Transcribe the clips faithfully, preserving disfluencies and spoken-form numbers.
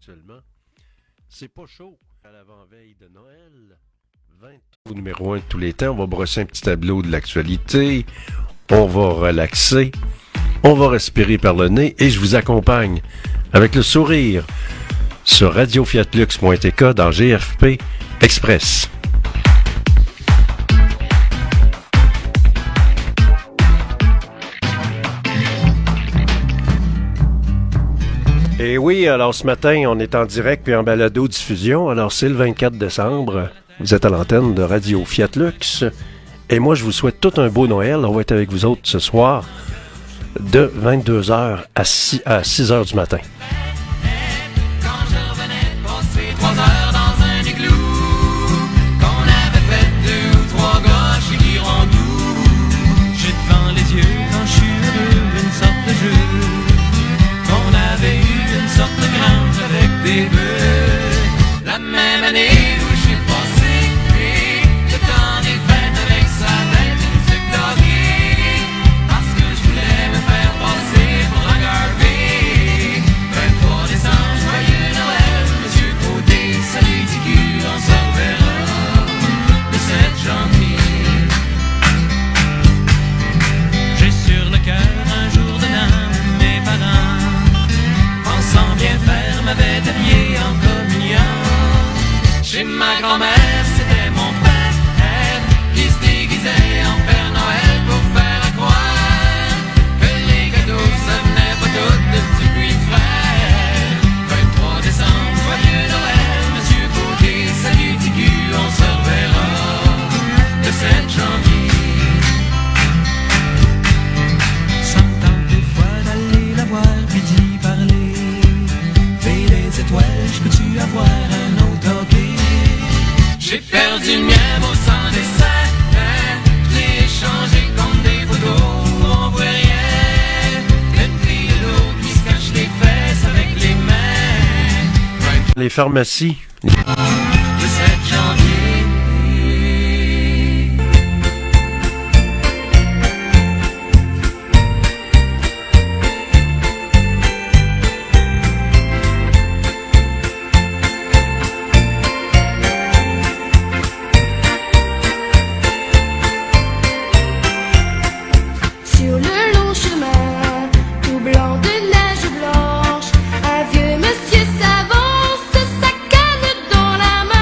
actuellement. C'est pas chaud à l'avant-veille de Noël. vingt Au numéro un de tous les temps, on va brosser un petit tableau de l'actualité. On va relaxer. On va respirer par le nez et je vous accompagne avec le sourire sur radio fiat lux point t k dans G F P Express. Et oui, alors ce matin, on est en direct puis en balado-diffusion. Alors c'est le vingt-quatre décembre. Vous êtes à l'antenne de Radio Fiat Lux. Et moi, je vous souhaite tout un beau Noël. On va être avec vous autres ce soir de vingt-deux heures à six heures du matin. La même année où j'ai passé le temps des fêtes avec sa tête une sucre dorée, parce que je voulais me faire passer pour un Garvey. vingt-trois décembre, joyeux Noël, Monsieur Côté, salut T Q, on se reverra le sept janvier. J'ai sur le cœur un jour de l'an, mes parents, pensant bien faire, m'avaient habillé en communion. Chez ma grand-mère, c'était mon père qui se déguisait en Père Noël pour faire croire que les cadeaux, ça venait pas tout de petits puis frères. vingt-trois décembre, joyeux Noël, Monsieur Côté, salut T Q, on se reverra le sept janvier. Ça me tente des fois d'aller la voir puis d'y parler. Fais les étoiles, je peux-tu avoir un autre hockey? J'ai perdu le mien au sang des sacs, je l'ai échangé comme des photos, on voit rien. Une fille de l'eau qui se cache les fesses avec les mains. Les pharmacies. Le sept janvier. Monsieur s'avance, sa canne dans la main.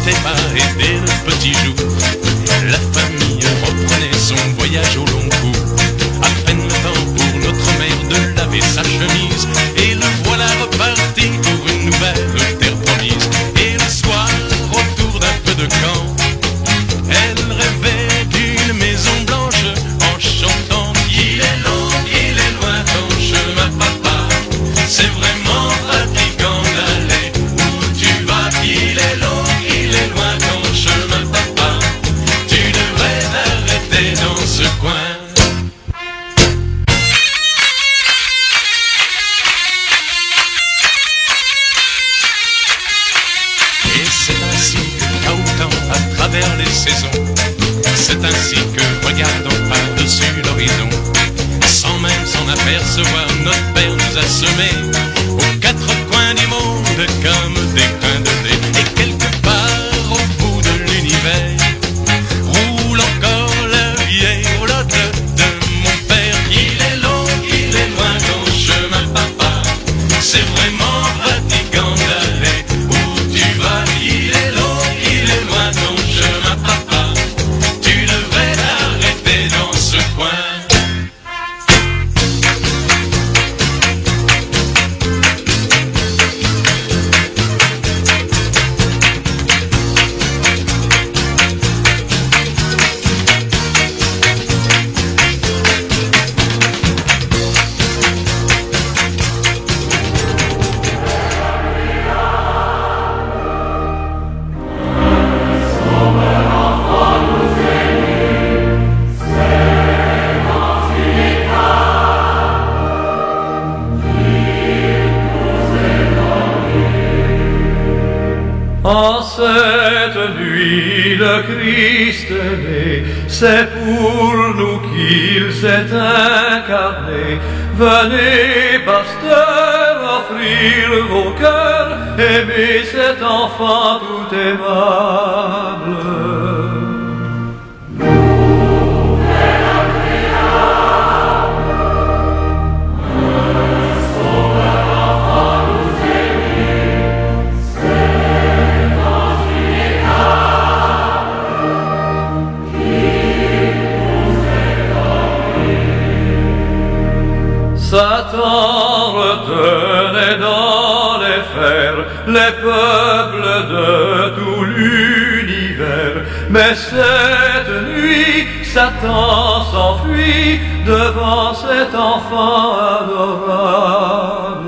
n'était pas aidé le petit jour. La famille reprenait son voyage au long cours. À peine le temps pour notre mère de laver sa chemise, et le voilà reparti pour une nouvelle terre promise. Et le soir, autour d'un peu de camp, elle rêvait d'une maison blanche en chantant: il est long, il est loin ton chemin, papa. C'est vraiment fatigant d'aller où tu vas. Il est long, il est loin ton chemin, papa. Tu devrais t'arrêter dans ce coin. Et c'est ainsi qu'à autant à travers les saisons, c'est ainsi que, regardant par-dessus l'horizon, sans même s'en apercevoir, notre père nous a semés aux quatre coins du monde comme des grains de blé. Et quelque part au bout de l'univers roule encore la vieille roulotte de mon père. Il est long, il est loin ton chemin, papa. C'est vraiment fatigant d'aller où tu vas. Il est long, il est loin ton chemin, papa. Tu devrais t'arrêter dans ce coin. En cette nuit, le Christ est né, c'est pour nous qu'il s'est incarné. Venez, pasteurs, offrir vos cœurs, aimez cet enfant tout aimable. Satan retenait dans les fers les peuples de tout l'univers. Mais cette nuit, Satan s'enfuit devant cet enfant adorable.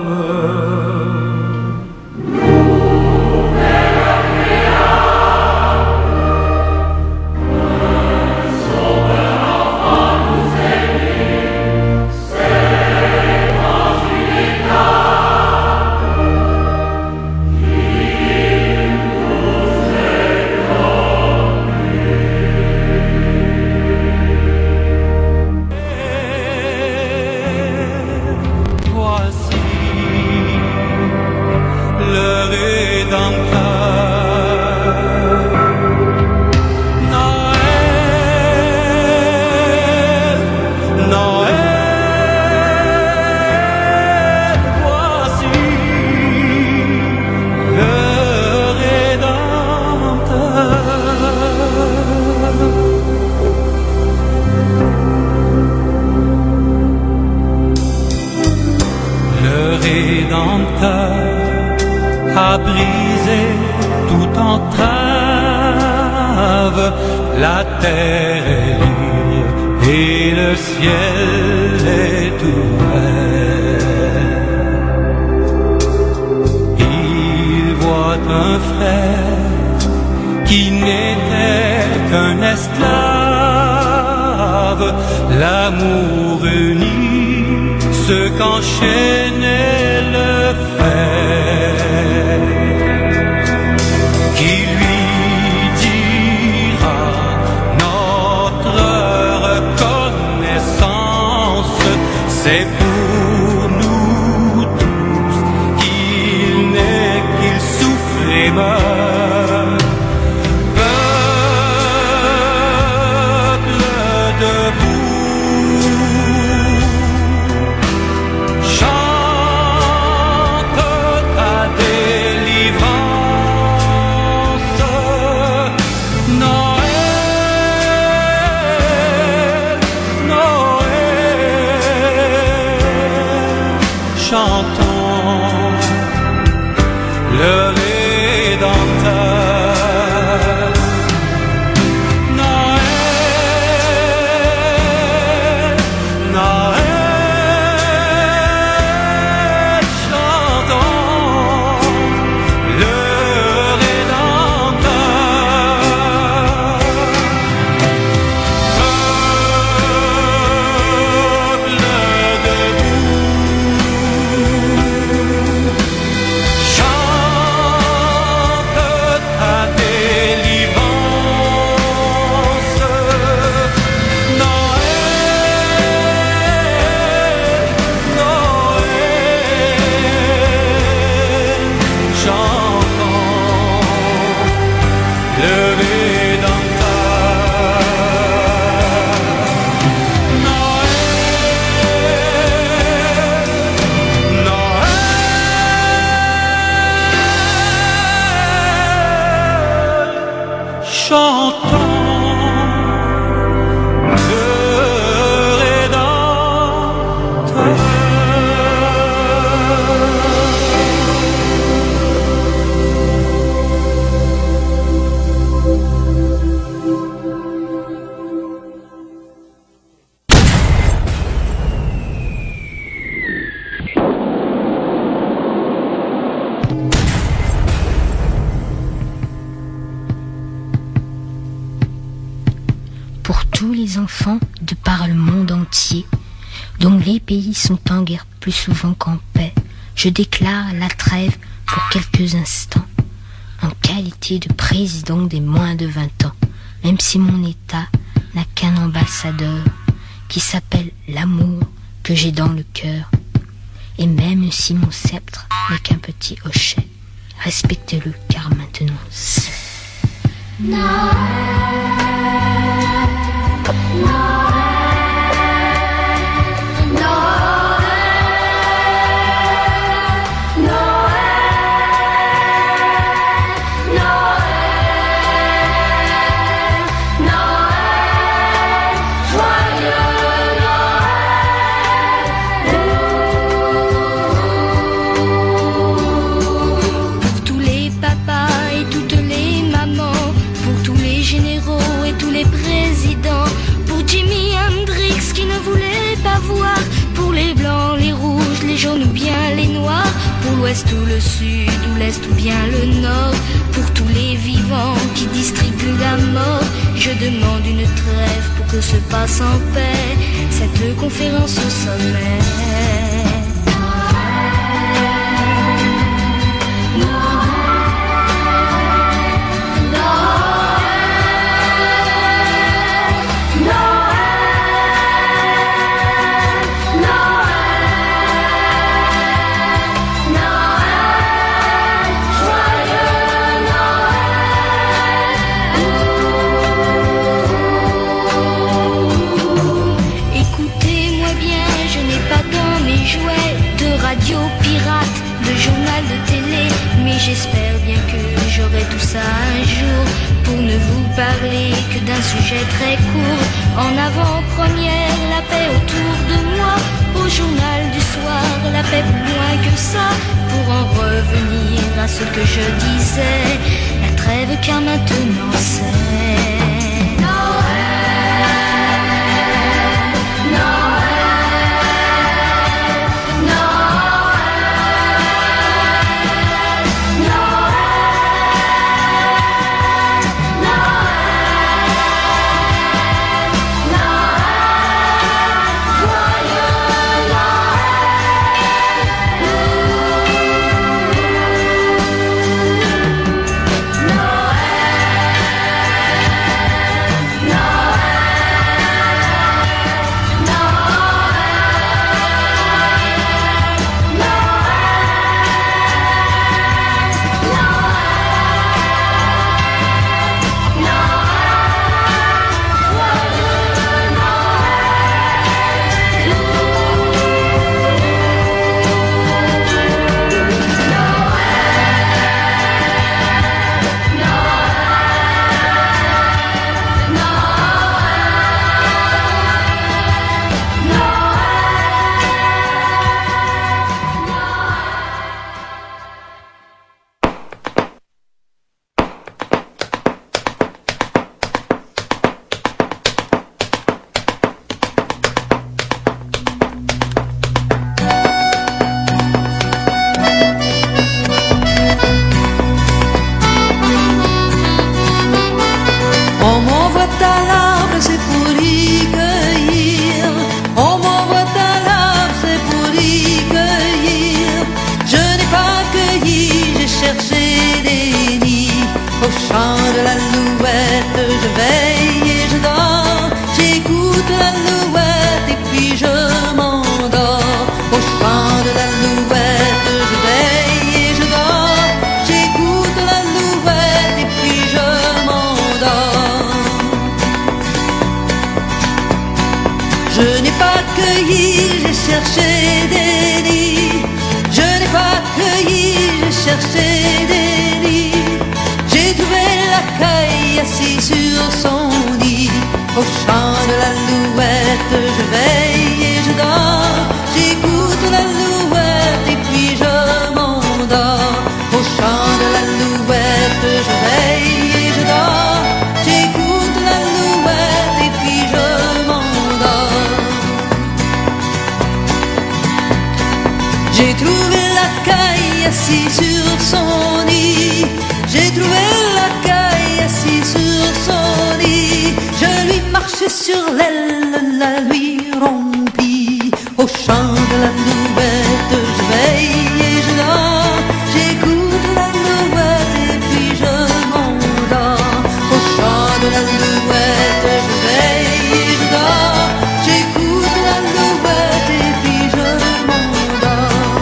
A brisé toute entrave, la terre est libre et le ciel est ouvert. Il voit un frère qui n'était qu'un esclave, l'amour unit ceux qu'enchaînait le fer, qui lui dira notre reconnaissance, c'est pour nous tous qu'il naît, qu'il souffre et meurt. Peuple debout, chante ta délivrance. chantant. Les enfants de par le monde entier, dont les pays sont en guerre plus souvent qu'en paix, je déclare la trêve pour quelques instants, en qualité de président des moins de vingt ans, même si mon état n'a qu'un ambassadeur, qui s'appelle l'amour que j'ai dans le cœur, et même si mon sceptre n'est qu'un petit hochet, respectez-le car maintenant c'est Noël. Jaunes ou bien les noirs, pour l'ouest ou le sud ou l'est ou bien le nord, pour tous les vivants qui distribuent la mort, je demande une trêve pour que se passe en paix cette conférence au sommet. J'espère bien que j'aurai tout ça un jour pour ne vous parler que d'un sujet très court. En avant-première, la paix autour de moi. Au journal du soir, la paix plus loin que ça. Pour en revenir à ce que je disais, la trêve car maintenant c'est Je n'ai pas cueilli, j'ai cherché des lits. Je n'ai pas cueilli, j'ai cherché des lits. J'ai trouvé la caille assise Au chant de l'alouette, je veille et je dors. J'écoute l'alouette et puis je m'endors. Au chant de l'alouette, je veille et je dors. J'écoute l'alouette et puis je m'endors. J'ai trouvé la caille assis sur son lit. J'ai trouvé la caille assis sur son lit. Je lui marchais sur l'aile, la lui rompis. Au chant de l'alouette, je veille et je dors. J'écoute l'alouette et puis je m'endors. Au chant de l'alouette, je veille et je dors. J'écoute l'alouette et puis je m'endors.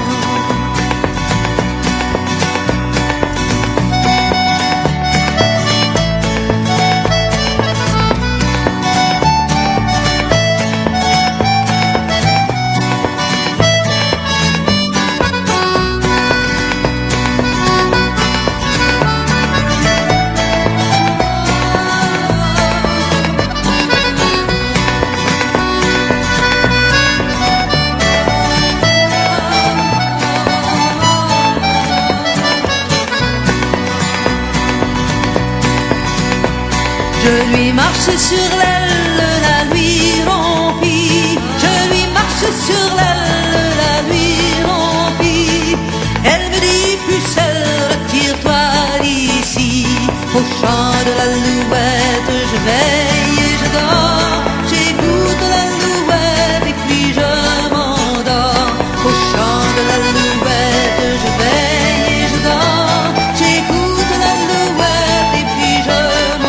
Je lui marche sur l'aile, la lui rompis. Je lui marche sur l'aile, la lui rompis. Elle me dit, pucelle, retire-toi d'ici. Au chant de l'alouette, je veille et je dors. J'écoute l'alouette et puis je m'endors. Au chant de l'alouette, je veille et je dors. J'écoute l'alouette et puis je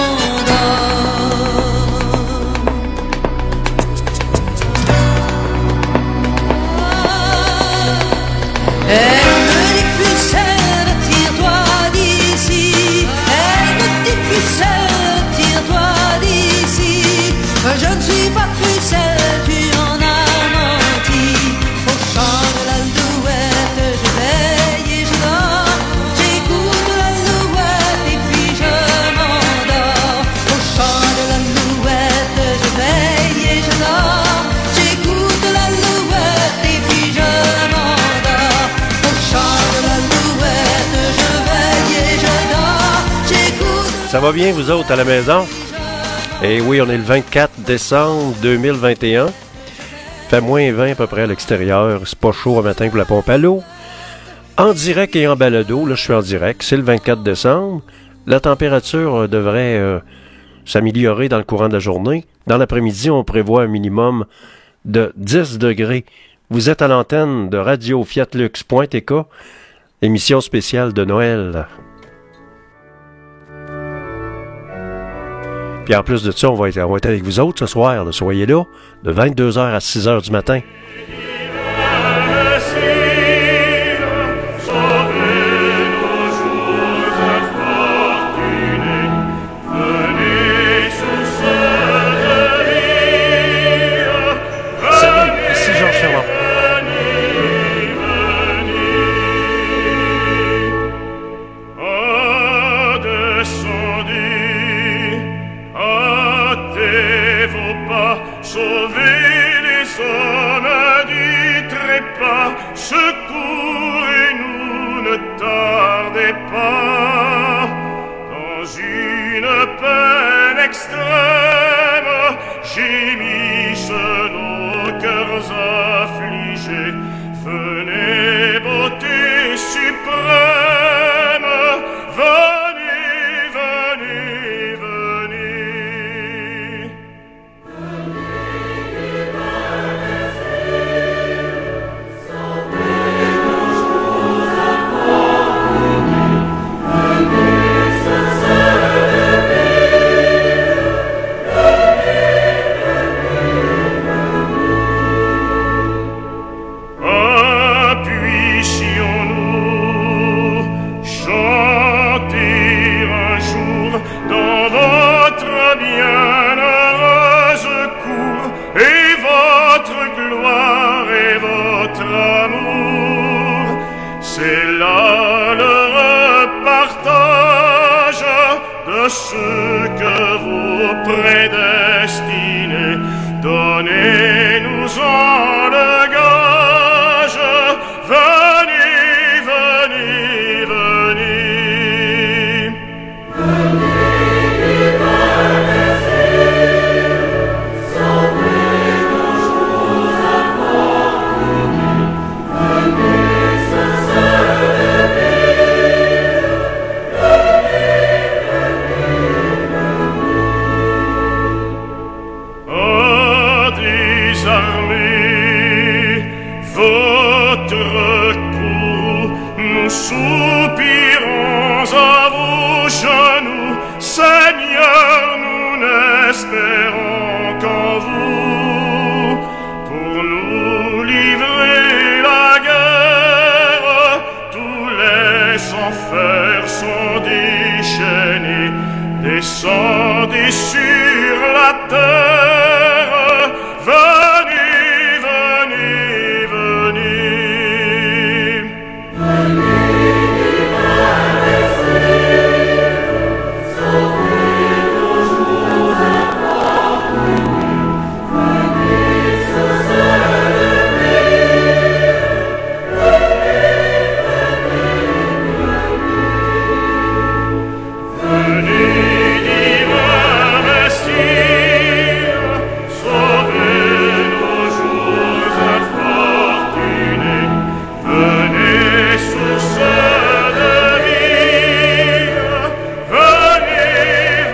Elle me dit pucelle, retire-toi d'ici. Elle me dit pucelle, retire-toi d'ici. Je ne suis pas pucelle, tu en as menti. Au chant de l'alouette, je veille et je dors. J'écoute l'alouette et puis je m'endors. Au chant de l'alouette, je veille et je dors. J'écoute l'alouette et puis je m'endors. Au chant de l'alouette, je veille et je dors. J'écoute. Ça va bien, vous autres, à la maison? Eh oui, on est le vingt-quatre décembre deux mille vingt et un. Fait moins vingt à peu près à l'extérieur. C'est pas chaud au matin pour la pompe à l'eau. En direct et en balado, là je suis en direct, c'est le vingt-quatre décembre. La température devrait euh, s'améliorer dans le courant de la journée. Dans l'après-midi, on prévoit un minimum de dix degrés. Vous êtes à l'antenne de Radio Fiat Lux point T K, émission spéciale de Noël. Puis en plus de ça, on va être, on va être avec vous autres ce soir. Là. Soyez là, de vingt-deux heures à six heures du matin. Secourez-nous, ne tardez pas. Dans une peine extrême, gémissent nos cœurs affligés. Venez, beauté suprême, venez, venez, venez. Ce que vous prédestinez. donnez-nous-en le gage. Venez, venez, venez. Venez, divin Messie, sauvez nos jours infortunés. Venez, sincère vie. Oh, désarmez votre courroux, nous soupirons à vos genoux. Seigneur, nous n'espérons qu'en vous, pour nous livrer la guerre. Tous les enfers sont déchaînés, descendez sur la terre. Venez, venez, venez. Venez, divin Messie, sauvez nos jours infortunés. Venez, sincère vie. Venez, divin Messie, sauvez nos jours infortunés. Venez, source de vie. Venez,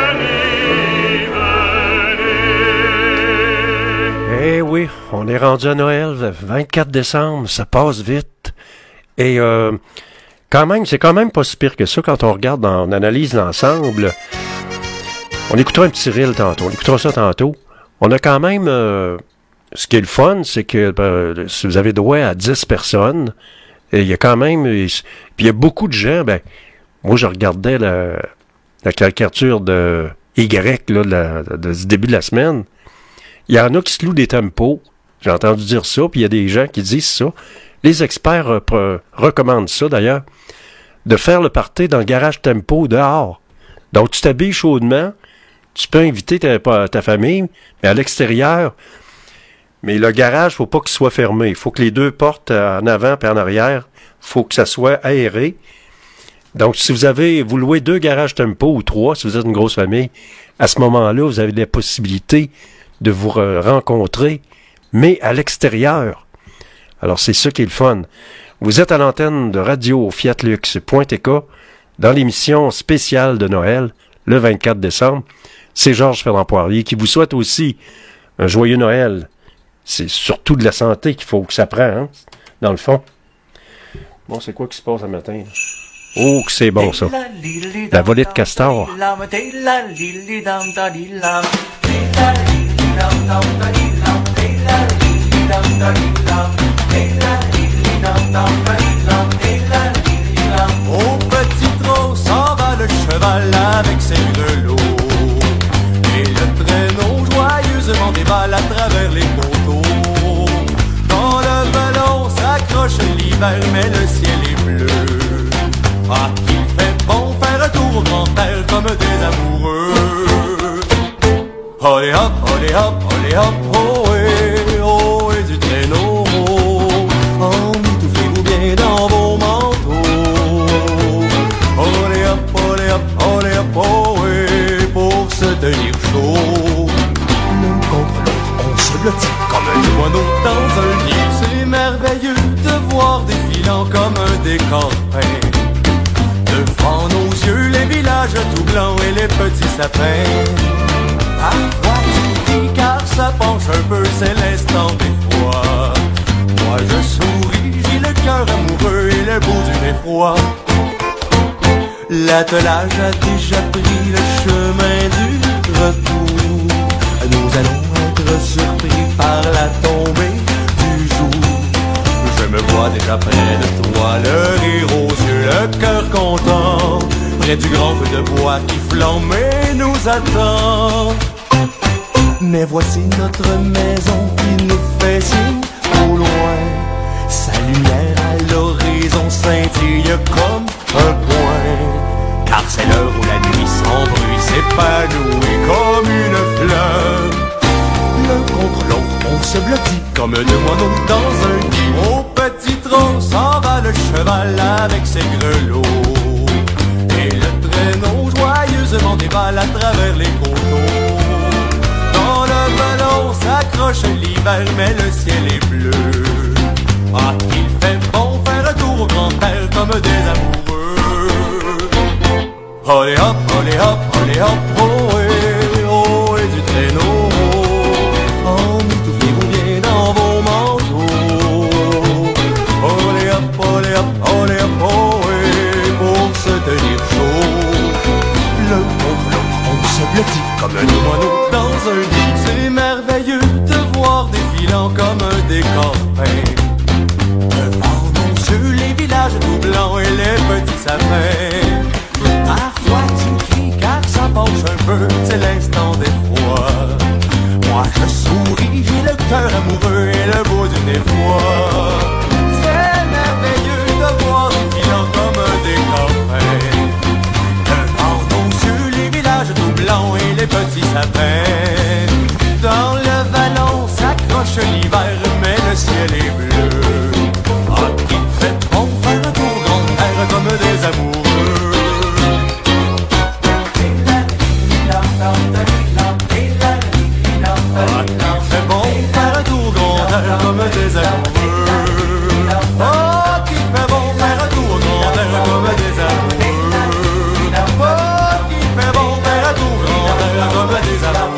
venez, venez. Eh oui, on est rendu à Noël, vingt-quatre décembre, ça passe vite. Et euh, quand même, c'est quand même pas si pire que ça quand on regarde, dans, on analyse l'ensemble. On écoutera un petit reel tantôt, on écoutera ça tantôt. On a quand même... Euh, ce qui est le fun, c'est que ben, si vous avez droit à dix personnes, il y a quand même... Puis il y a beaucoup de gens, ben... Moi, je regardais la, la caricature de Y, là, de la, de, du début de la semaine. Il y en a qui se louent des tempos. J'ai entendu dire ça, puis il y a des gens qui disent ça. Les experts euh, pre- recommandent ça, d'ailleurs, de faire le party dans le garage tempo dehors. Donc, tu t'habilles chaudement, tu peux inviter ta, ta famille, mais à l'extérieur. Mais le garage, faut pas qu'il soit fermé. Il faut que les deux portes en avant et en arrière, faut que ça soit aéré. Donc, si vous avez, vous louez deux garages tempo ou trois, si vous êtes une grosse famille, à ce moment-là, vous avez la possibilité de vous re- rencontrer, mais à l'extérieur. Alors, c'est ça qui est le fun. Vous êtes à l'antenne de radio Fiat Lux point T K dans l'émission spéciale de Noël, le vingt-quatre décembre. C'est Georges Fernand Poirier qui vous souhaite aussi un joyeux Noël. C'est surtout de la santé qu'il faut que ça prenne, hein, dans le fond. Bon, c'est quoi qui se passe ce matin, là? Oh, que c'est bon, ça. La volée de castor. Au petit trot s'en va le cheval avec ses grelots, et le traîneau joyeusement dévale à travers les poteaux. Dans le ballon s'accroche l'hiver, mais le ciel est bleu. Ah, qu'il fait bon faire un tour au grand-père comme des amoureux. Olé hop, olé hop, olé hop, ohé, ohé du traîneau. Emmitouflez-vous bien dans vos manteaux. Olé hop, olé hop, olé hop, ohé, pour se tenir chaud. L'un contre l'autre, on se blottit comme un moineau dans un nid. C'est merveilleux de voir défilant comme un décor peint. Devant nos yeux, les villages tout blancs et les petits sapins. Parfois tu ris car ça penche un peu, c'est l'instant d'effroi. Moi je souris, j'ai le cœur amoureux et le bout du effroi. L'attelage a déjà pris le chemin du retour. Nous allons être surpris par la tombée du jour. Je me vois déjà près de toi, le rire aux yeux, le cœur content, près du grand feu de bois qui flambe et nous attend. Mais voici notre maison qui nous fait signe au loin. Sa lumière à l'horizon scintille comme un point. Car c'est l'heure où la nuit sans bruit s'épanouit comme une fleur. Le se blottit comme deux moineaux dans un nid. Au petit trot s'en va le cheval avec ses grelots, et le traîneau joyeusement dévale à travers les coteaux. Dans le ballon s'accroche l'hiver, mais le ciel est bleu. Ah, qu'il fait bon faire un tour au grand air comme des amoureux. Olé hop, olé hop, olé hop, oh et oh et du traîneau. Emmitouflez-vous bien dans vos manteaux. Olé hop, olé hop, olé hop, oh et pour se tenir chaud. Le bon on se blottit comme un moineau dans un nid. C'est merveilleux de voir défilant comme un décor peint. Devant nos yeux les villages tout blancs et les petits sapins. Parfois tu cries car ça penche un peu, c'est l'instant d'effroi. Moi je souris, j'ai le cœur amoureux et le beau d'une effroi. C'est merveilleux de voir défilant comme un décor peint. Devant nos yeux les villages tout blancs et les petits sapins. Dans le vallon s'accroche l'hiver, mais le ciel est bleu. Ah, qu'il fait bon faire un tour grand air comme des amoureux. Ah, qu'il fait bon faire un tour grand air comme des amoureux. Oh, qu'il fait bon faire un tour grand air comme des amoureux. Oh, qu'il fait bon faire un tour grand air comme des amoureux.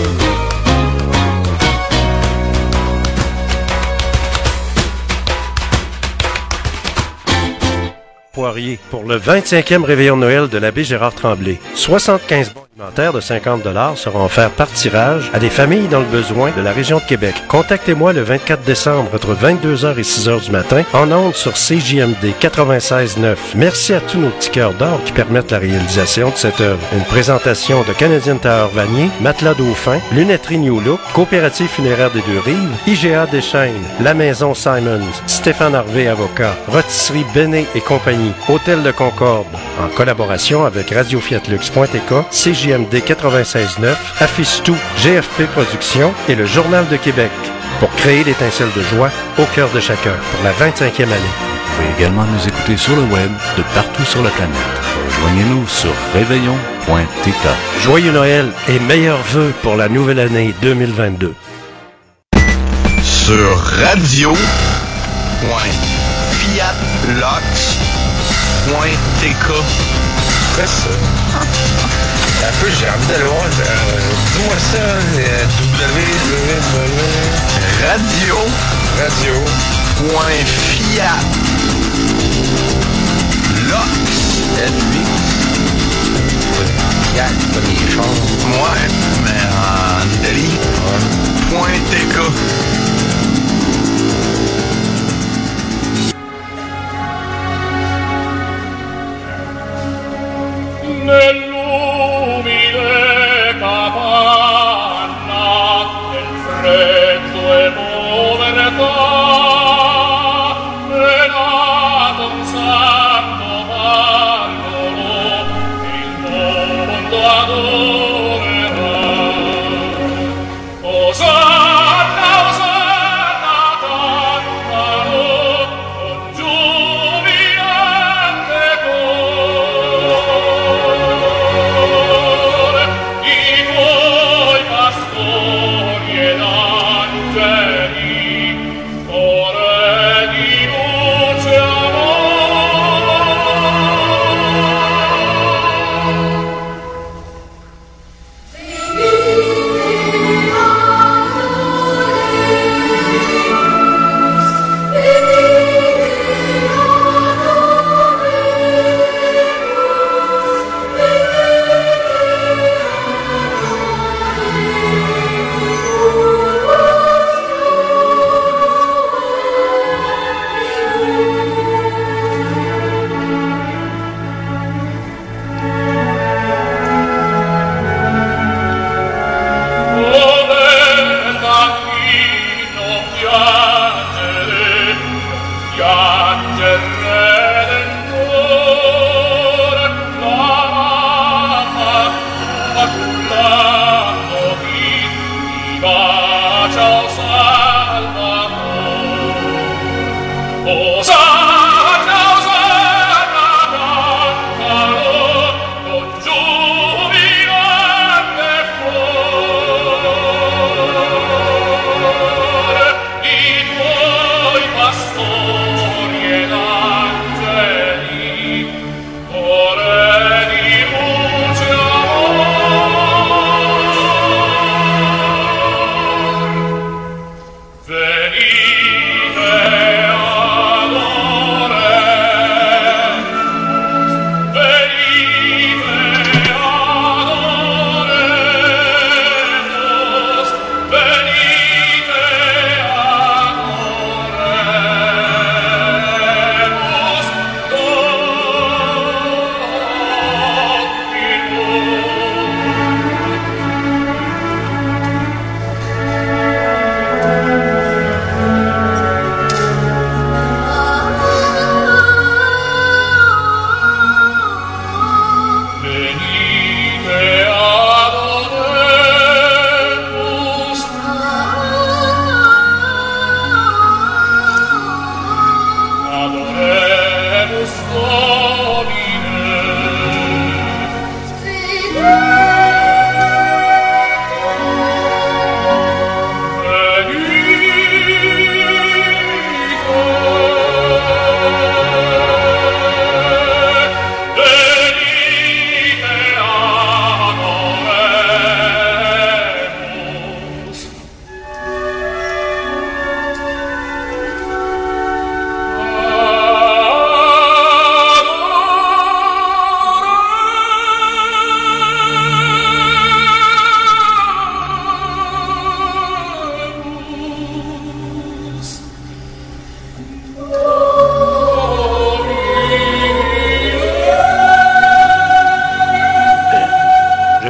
Poirier pour le vingt-cinquième réveillon de Noël de l'abbé Gérard Tremblay. soixante-quinze bons alimentaires de cinquante dollars seront offerts par tirage à des familles dans le besoin de la région de Québec. Contactez-moi le vingt-quatre décembre entre vingt-deux heures et six heures du matin en ondes sur C J M D quatre-vingt-seize neuf. Merci à tous nos petits cœurs d'or qui permettent la réalisation de cette œuvre. Une présentation de Canadian Tower Vanier, Matelas Dauphin, Lunetterie New Look, Coopérative funéraire des Deux-Rives, I G A Deschaines, La Maison Simons, Stéphane Harvey Avocat, Rôtisserie Béné et compagnie, Hôtel de Concorde, en collaboration avec Radio Fiat Lux.tk, C J M D quatre-vingt-seize neuf, Affiche Tout, G F P Productions et le Journal de Québec, pour créer l'étincelle de joie au cœur de chacun pour la vingt-cinquième année. Vous pouvez également nous écouter sur le web de partout sur la planète. Rejoignez-nous sur réveillon point t k. Joyeux Noël et meilleurs vœux pour la nouvelle année deux mille vingt-deux. Sur radio point fiat lux point t k. C'est ça. Un peu, j'ai envie d'aller voir. Euh, Dis-moi ça, euh, W. Radio. Radio. Point fiat. Lux. L-huit. Fiat, pas des choses. Ouais, mais en Italie. Point T K. Nell'umile capanna del freddo e povertà è nato un santo parolo il mondo adorerà. Osanna, osanna, cantalo con giubilante cor.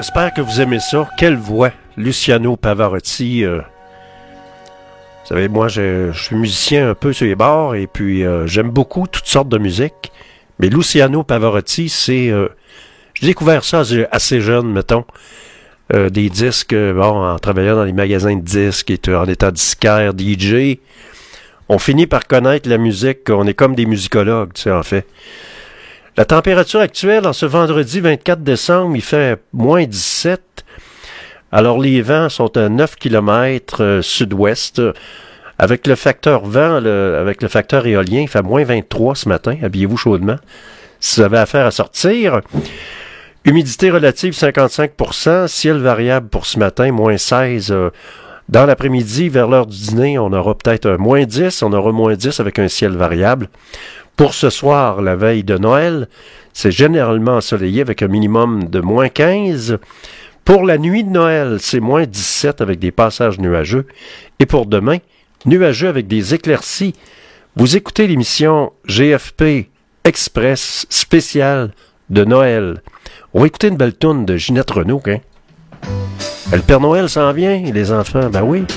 j'espère que vous aimez ça. Quelle voix! Luciano Pavarotti. Euh, vous savez, moi, je, je suis musicien un peu sur les bords et puis euh, j'aime beaucoup toutes sortes de musique. Mais Luciano Pavarotti, c'est... Euh, j'ai découvert ça assez jeune, mettons. Euh, des disques, bon, en travaillant dans les magasins de disques et en étant disquaire, D J. On finit par connaître la musique. On est comme des musicologues, tu sais, en fait. La température actuelle, en ce vendredi vingt-quatre décembre, il fait moins dix-sept. Alors, les vents sont à neuf kilomètres euh, sud-ouest. Avec le facteur vent, le, avec le facteur éolien, il fait moins vingt-trois ce matin. Habillez-vous chaudement. Si vous avez affaire à sortir. Humidité relative cinquante-cinq pour cent. Ciel variable pour ce matin, moins seize. Euh, dans l'après-midi, vers l'heure du dîner, on aura peut-être un moins dix. On aura moins dix avec un ciel variable. Pour ce soir, la veille de Noël, c'est généralement ensoleillé avec un minimum de moins quinze. Pour la nuit de Noël, c'est moins dix-sept avec des passages nuageux. Et pour demain, nuageux avec des éclaircies. Vous écoutez l'émission G F P Express spéciale de Noël. On va écouter une belle toune de Ginette Renaud, hein? Le Père Noël s'en vient, les enfants, ben oui.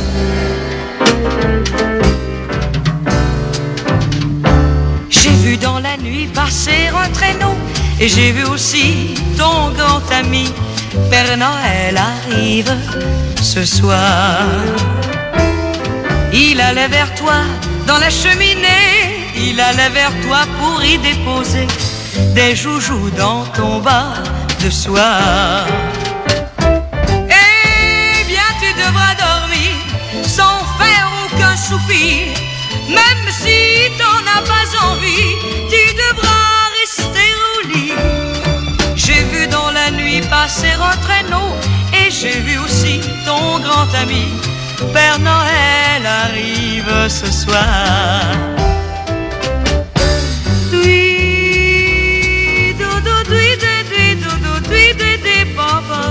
J'ai vu dans la nuit passer un traîneau et j'ai vu aussi ton grand ami Père Noël arrive ce soir. Il allait vers toi dans la cheminée, il allait vers toi pour y déposer des joujoux dans ton bas de soie. Eh bien tu devras dormir sans faire aucun soupir. Même si t'en as pas envie, tu devras rester au lit. J'ai vu dans la nuit passer un traîneau et j'ai vu aussi ton grand ami Père Noël arrive ce soir. Dui, dodo, dui, dui, dodo, dui, dui, dui, papa.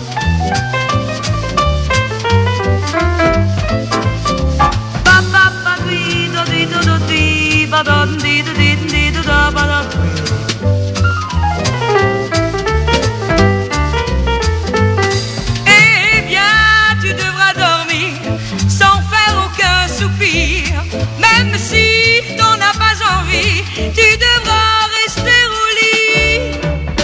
Eh bien, tu devras dormir sans faire aucun soupir. Même si t'en as pas envie, tu devras rester au lit.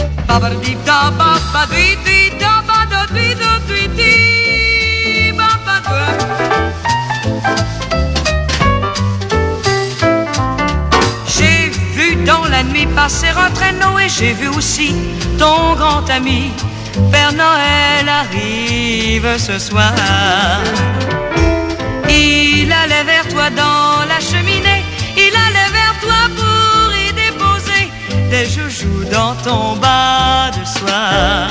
J'ai vu dans la nuit passer un traîneau et j'ai vu aussi ton grand ami Père Noël arrive ce soir. Il allait vers toi dans la cheminée, il allait vers toi pour y déposer des joujoux dans ton bas de soie.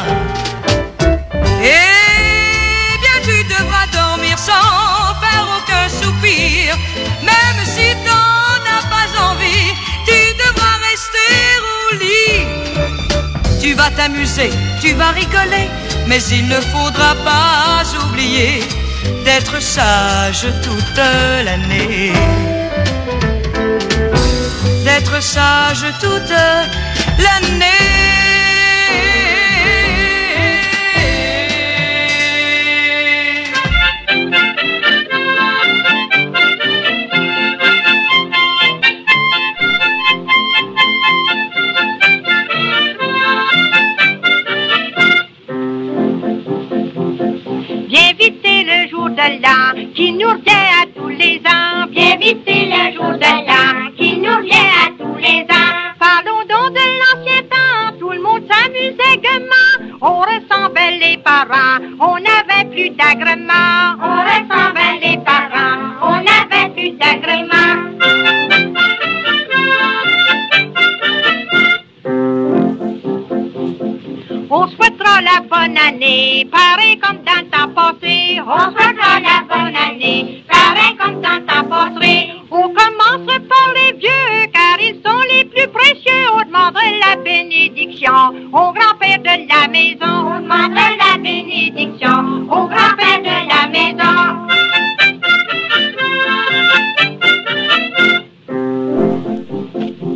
Eh bien tu devras dormir sans faire aucun soupir. Même si t'en as pas envie, tu devras rester au lit. Tu vas t'amuser, tu vas rigoler, mais il ne faudra pas oublier d'être sage toute l'année. D'être sage toute l'année. Viens vite, c'est le jour de l'an qui nous revient à tous les ans. Viens vite, c'est le jour de l'an qui nous revient à tous les ans. Parlons donc de l'ancien temps, tout le monde s'amusait gaiement. On ressemblait les parents, on n'avait plus d'agrément. On ressemblait les parents, on n'avait plus d'agrément. On souhaitera la bonne année, pareil comme dans le temps passé. On souhaitera la bonne année, pareil comme dans le temps passé. On commence par les vieux, car ils sont les plus précieux. On demanderait la bénédiction au grand-père de la maison. On demanderait la bénédiction au grand-père de la maison.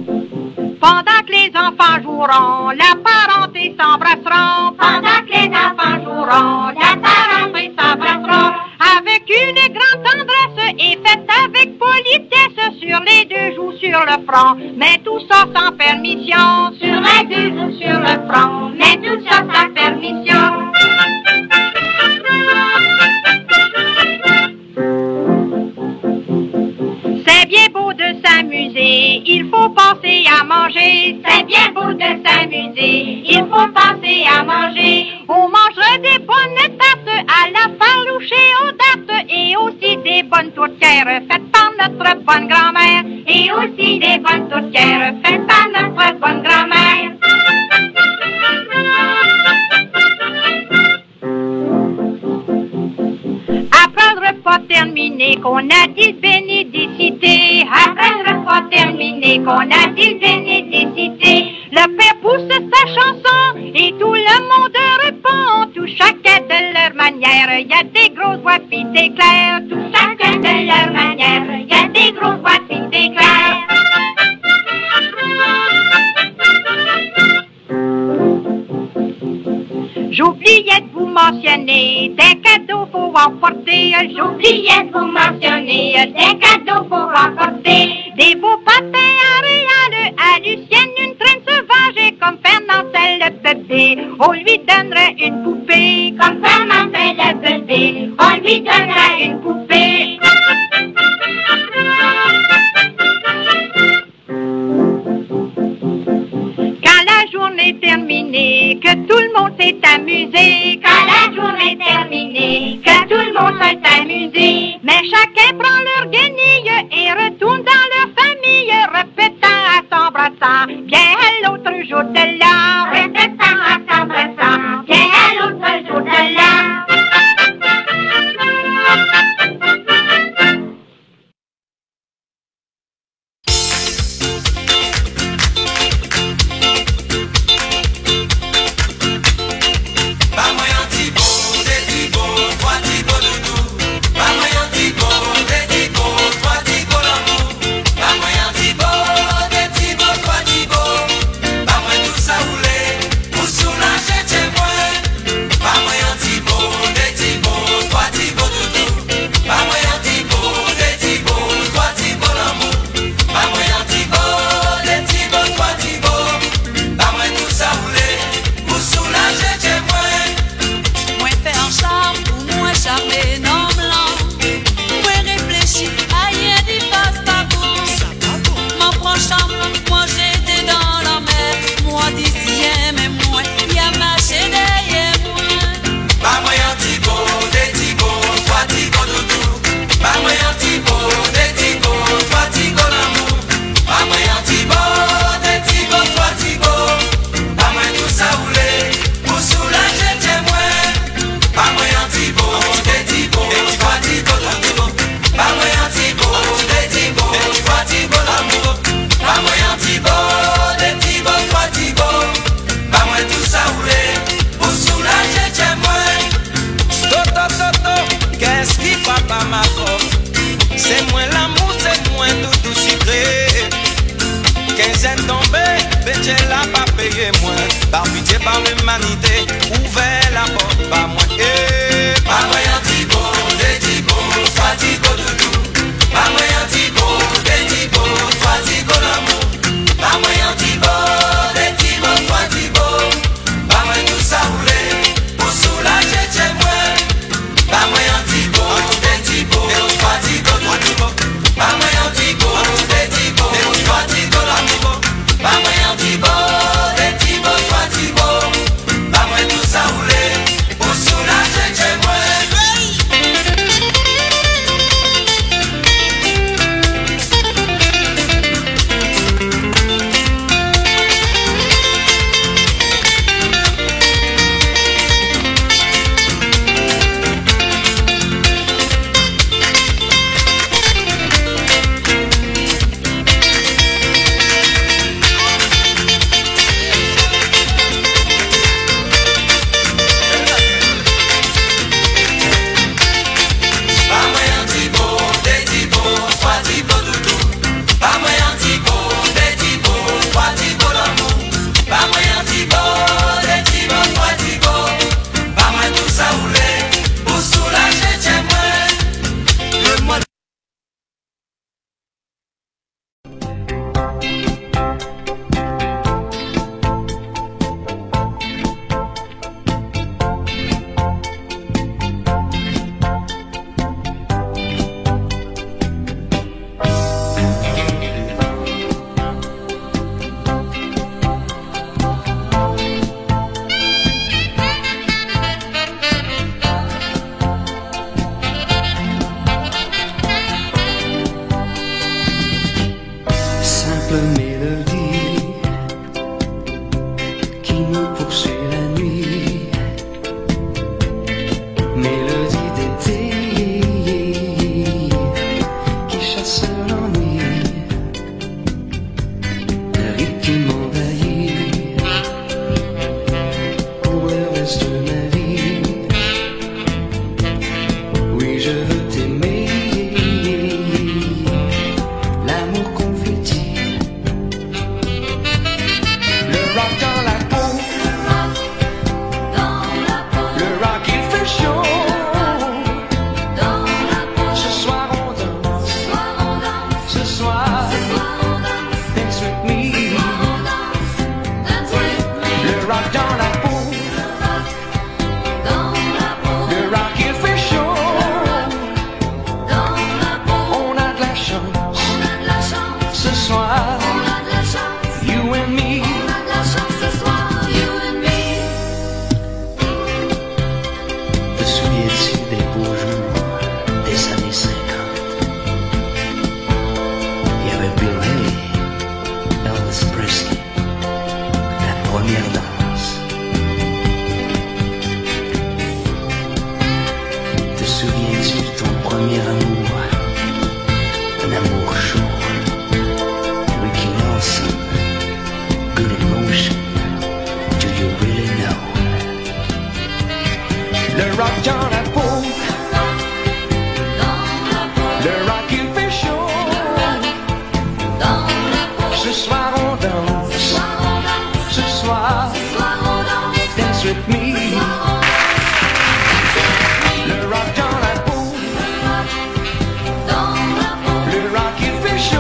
Pendant que les enfants joueront, la parenté s'embrasseront. Pendant que les enfants front, la rentrée s'embrassera avec une grande tendresse et faite avec politesse sur les deux joues, sur le front, mais tout ça sans permission, sur les deux joues, sur le front, mais tout ça sans permission. C'est bien beau de s'amuser, il faut penser à manger. C'est bien beau de s'amuser, il faut penser à manger. On mangerait des bonnes tartes à la farouche et aux dattes, et aussi des bonnes tourtières faites par notre bonne grand-mère. Et aussi des bonnes tourtières faites par notre bonne grand-mère. Après le repas terminé, qu'on a dit bénédicité. Après le repas terminé, qu'on a dit bénédicité. Le père pousse sa chanson et tout le monde répond. Tout chacun de leur manière, il y a des grosses voix pis des clairs. Tout chacun de leur manière, il y a des grosses voix pis des clairs. J'oubliais de vous mentionner, des cadeaux pour emporter. J'oubliais de vous mentionner, des cadeaux pour emporter. Des beaux patins à Réal, à Lucienne une traîne sauvage. Et comme Fernand c'est le bébé, on lui donnerait une poupée. Comme Fernand c'est le bébé, on lui donnerait une poupée. Quand la journée est terminée, que tout le monde s'est amusé. Quand la journée est terminée, que tout le monde s'est amusé. Mais chacun prend leur guenille et retourne dans leur famille, répétant à s'embrassant, bien à l'autre jour de l'an. Répétant à s'embrassant, bien à l'autre jour de l'an. Pas moins tout ça roulé. premier amour, un amour chaud. We can awesome, good emotion. Do you really know? Le rock dans la peau, le rock il fait chaud. Ce soir on danse, ce soir, dance with me. Le rock dans la peau, le rock il fait chaud.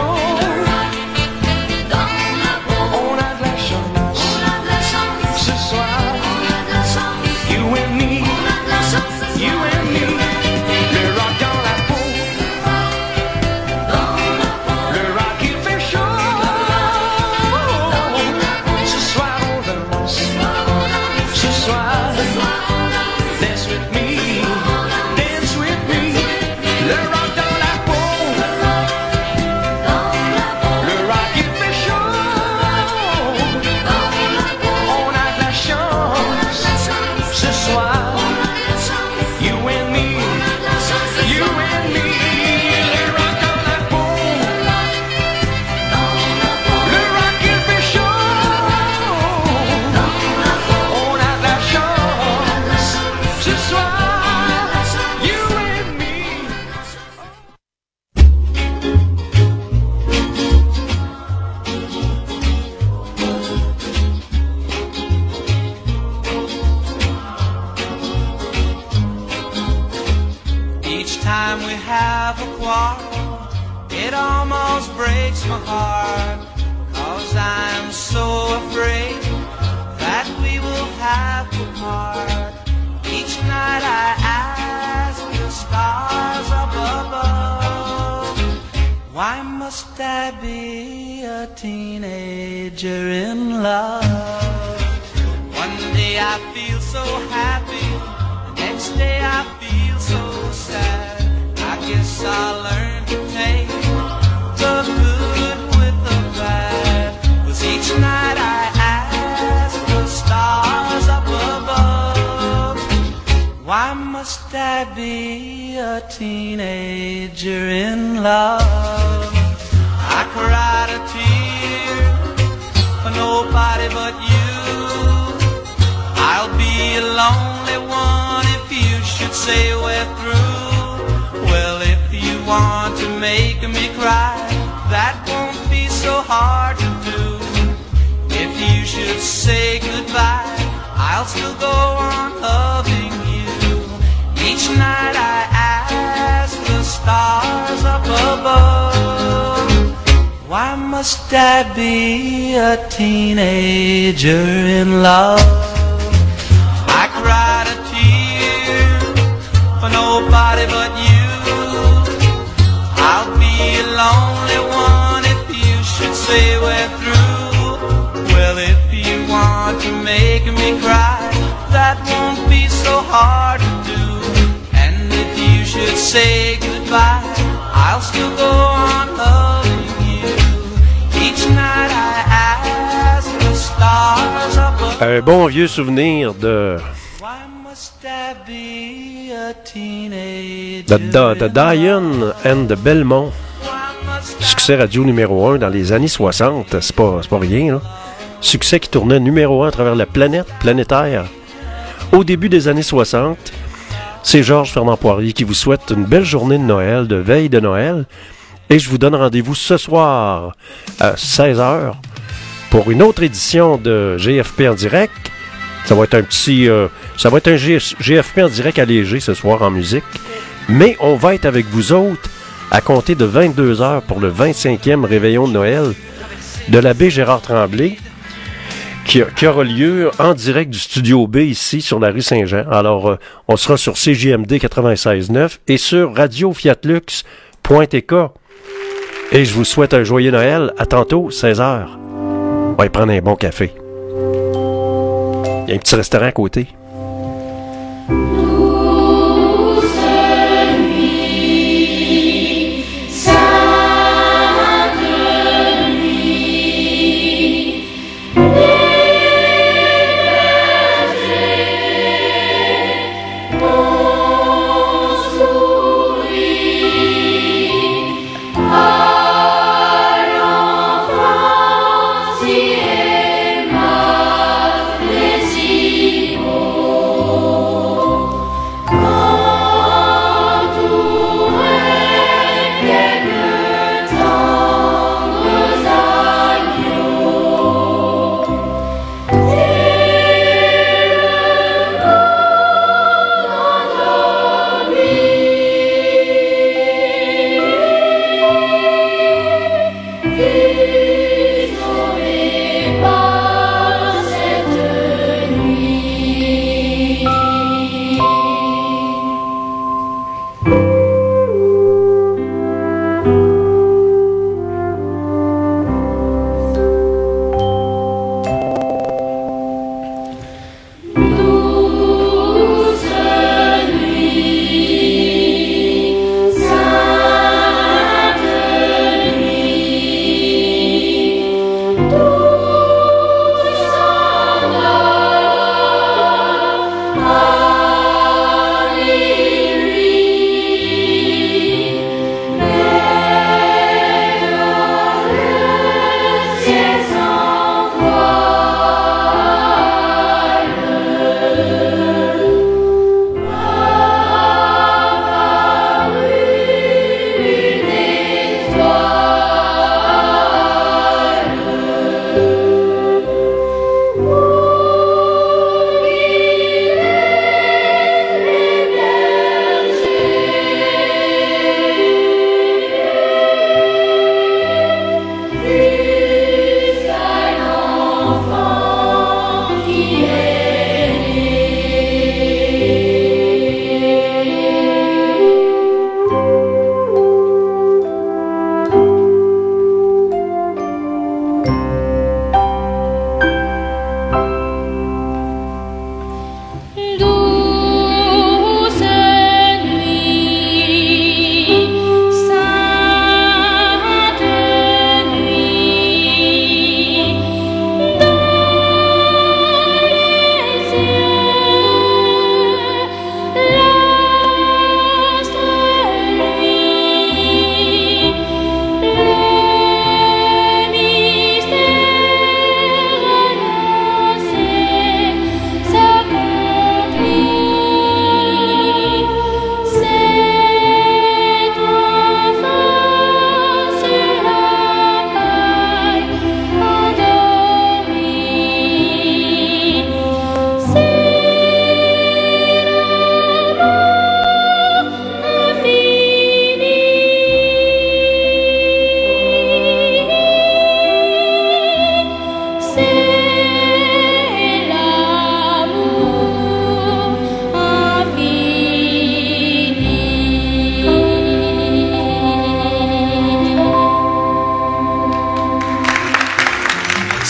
On a de la chance, ce soir, you and me, you and me. Le rock dans la peau, le rock il fait chaud. Ce soir on danse, ce soir, dance with me, dance with me. Le rock dans la peau, le rock il fait chaud. On a de la chance, ce soir, you and me, you and me. Le rock dans la peau, le rock il fait chaud. On a de la chance, ce soir, you and me. Each time we have a quarrel, it almost breaks my heart. Cause I'm so afraid that we will have to part. Each night I ask the stars up above, why must I be a teenager in love? One day I feel so happy, the next day I feel so sad. I guess I'll learn to take the good with the bad. 'Cause each night I ask the stars up above, why must I be a teenager in love? I cried a tear for nobody but you. I'll be a lonely one if you should say we're through. Well, if you want to make me cry, that won't be so hard to do. If you should say goodbye, I'll still go on loving you. Each night I ask the stars up above, why must I be a teenager in love? I cried a tear for nobody but you. I'll be a lonely one if you should say we're through. Well, if you want to make me cry, that won't be so hard to do. And if you should say goodbye, I'll still go on loving you. Each night I ask the stars up above, Un bon vieux souvenir de why must I be a teenager? de, de, de Diane and de Belmont. Succès radio numéro un dans les années soixante. C'est pas, c'est pas rien, là. Succès qui tournait numéro un à travers la planète planétaire. Au début des années soixante, c'est Georges Fernand Poirier qui vous souhaite une belle journée de Noël, de veille de Noël. Et je vous donne rendez-vous ce soir à seize heures pour une autre édition de G F P en direct. Ça va être un petit... Euh, ça va être un G F P en direct allégé ce soir en musique. Mais on va être avec vous autres à compter de vingt-deux heures pour le vingt-cinquième réveillon de Noël de l'abbé Gérard Tremblay, qui, qui aura lieu en direct du Studio B ici sur la rue Saint-Jean. Alors, euh, on sera sur C J M D quatre-vingt-seize neuf et sur radio fiat lux point t k. Et je vous souhaite un joyeux Noël. À tantôt, seize heures. On va y prendre un bon café. Il y a un petit restaurant à côté. Oh,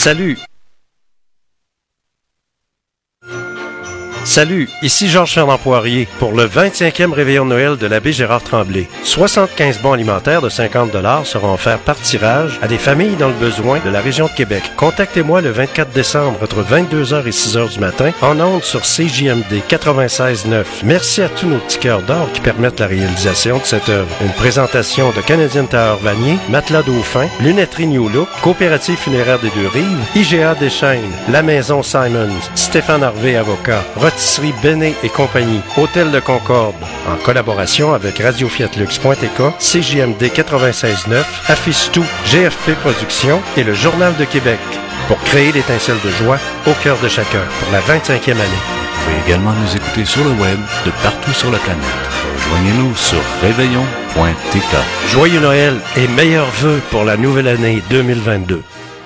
Salut! Salut, ici Georges Fernand Poirier pour le vingt-cinquième réveillon de Noël de l'abbé Gérard Tremblay. soixante-quinze bons alimentaires de cinquante dollars seront offerts par tirage à des familles dans le besoin de la région de Québec. Contactez-moi le vingt-quatre décembre entre vingt-deux heures et six heures du matin en ondes sur C J M D quatre-vingt-seize neuf. Merci à tous nos petits cœurs d'or qui permettent la réalisation de cette œuvre. Une présentation de Canadian Tower Vanier, Matelas Dauphin, Lunetterie New Look, Coopérative funéraire des Deux-Rives, I G A Deschaines, La Maison Simons, Stéphane Harvey Avocat, Rotisserie Béné et compagnie, Hôtel de Concorde, en collaboration avec Radio Fiat Lux point T K, C J M D quatre-vingt-seize neuf, Affiche-Tout, G F P Productions et le Journal de Québec, pour créer l'étincelle de joie au cœur de chacun pour la vingt-cinquième année. Vous pouvez également nous écouter sur le web de partout sur la planète. Rejoignez-nous sur réveillon point T K. Joyeux Noël et meilleurs vœux pour la nouvelle année deux mille vingt-deux.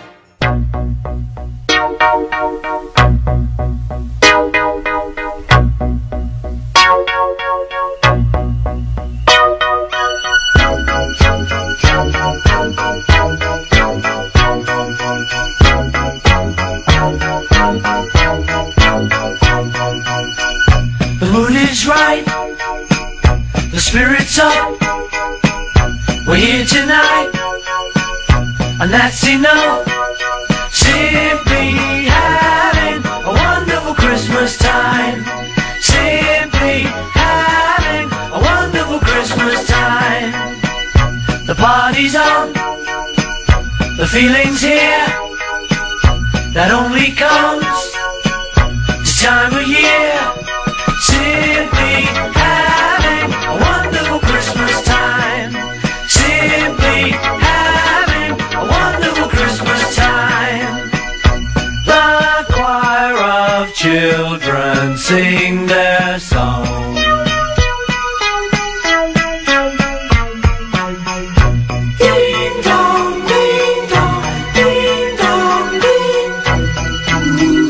The mood is right, the spirit's up. We're here tonight, and that's enough. Simply having a wonderful Christmas time. Simply having a wonderful Christmas time. The party's on, the feeling's here. That only comes this time of year. Simply having a wonderful Christmas time. Simply having a wonderful Christmas time. The choir of children sing their song. Ding dong, ding dong, ding dong, ding.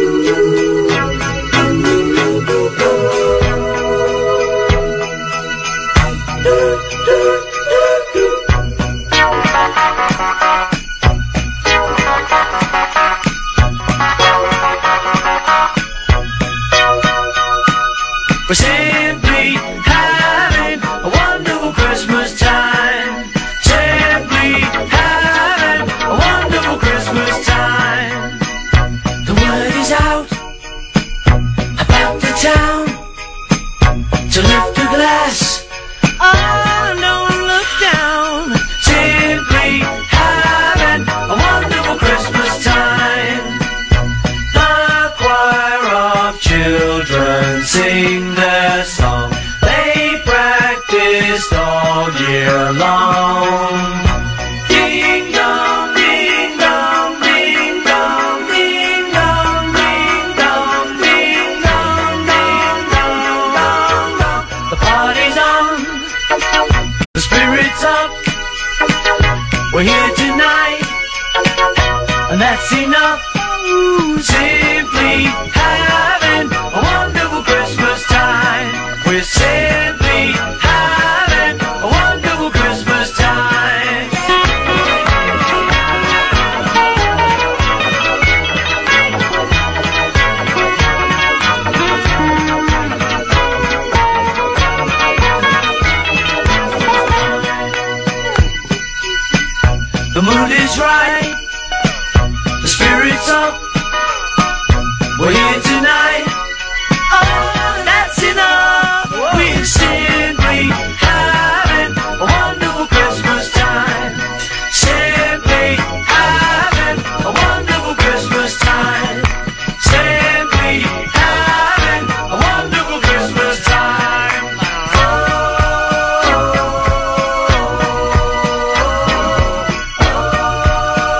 We're simply having a wonderful Christmas time. Simply having a wonderful Christmas time. The word is out about the town to lift a glass. Oh, don't look down. Simply having a wonderful Christmas time. The choir of children sing their song. They practiced all year long. Ding dong, ding dong, ding dong, ding dong, ding dong, ding dong, ding dong, dong, dong. The party's on, the spirit's up. We're here tonight, and that's enough. Simply having a wonderful Christmas time. We're simply having a wonderful Christmas time. The mood is right, the spirit's up. We're here tonight. Oh, that's enough. We're simply having a wonderful Christmas time. Simply having a wonderful Christmas time. Simply having a wonderful Christmas time. Oh, oh, oh,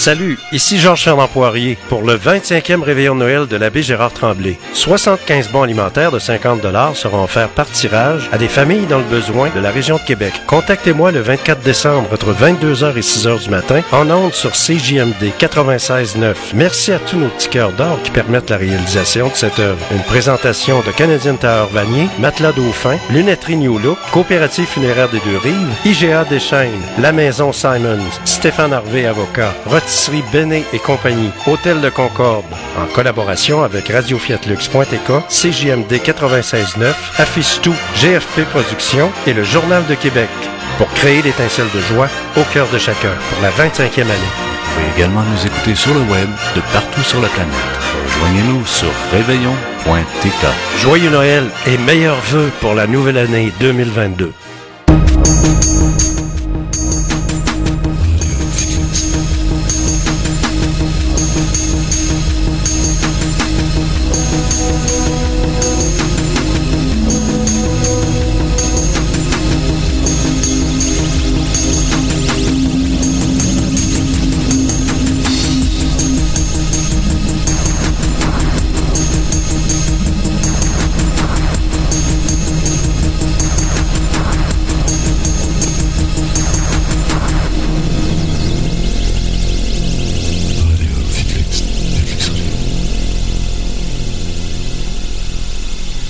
Salut, ici Georges Fernand Poirier pour le vingt-cinquième réveillon de Noël de l'abbé Gérard Tremblay. soixante-quinze bons alimentaires de cinquante dollars seront offerts par tirage à des familles dans le besoin de la région de Québec. Contactez-moi le vingt-quatre décembre entre vingt-deux heures et six heures du matin en ondes sur C J M D quatre-vingt-seize neuf. Merci à tous nos petits cœurs d'or qui permettent la réalisation de cette œuvre. Une présentation de Canadian Tower Vanier, Matelas Dauphin, Lunetterie New Look, Coopérative funéraire des Deux-Rives, I G A Deschaines, La Maison Simons, Stéphane Harvey Avocat, Rotisserie Béné et compagnie, Hôtel de Concorde, en collaboration avec Radio Fiat Lux Point T K, C J M D quatre-vingt-seize neuf, Affiche Tout, G F P Productions et le Journal de Québec, pour créer l'étincelle de joie au cœur de chacun pour la vingt-cinquième année. Vous pouvez également nous écouter sur le web de partout sur la planète. Rejoignez-nous sur réveillon point T K. Joyeux Noël et meilleurs vœux pour la nouvelle année deux mille vingt-deux.